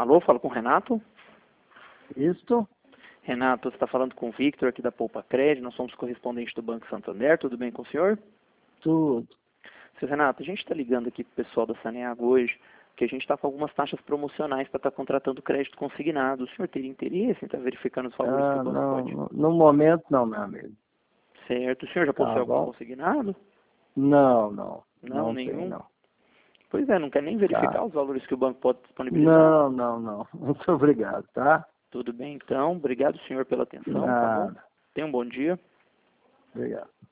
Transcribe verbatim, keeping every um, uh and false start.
Alô, falo com o Renato. Isto? Renato, você está falando com o Victor aqui da Poupa Crédito, nós somos correspondentes do Banco Santander, tudo bem com o senhor? Tudo. Seu Renato, a gente está ligando aqui para o pessoal da Saneago hoje, que a gente está com algumas taxas promocionais para estar tá contratando crédito consignado. O senhor teria interesse em estar verificando os valores que Ah, o banco não, pode? no no momento não, meu amigo. Certo. O senhor já possui Tá algum bom? consignado? Não, não. Não, Não tem, nenhum? não. Pois é, não quer nem verificar Tá. os valores que o banco pode disponibilizar? Não, não, não. Muito obrigado, tá? Tudo bem, então. Obrigado, senhor, pela atenção, tá bom? Nada. Tenha um bom dia. Obrigado.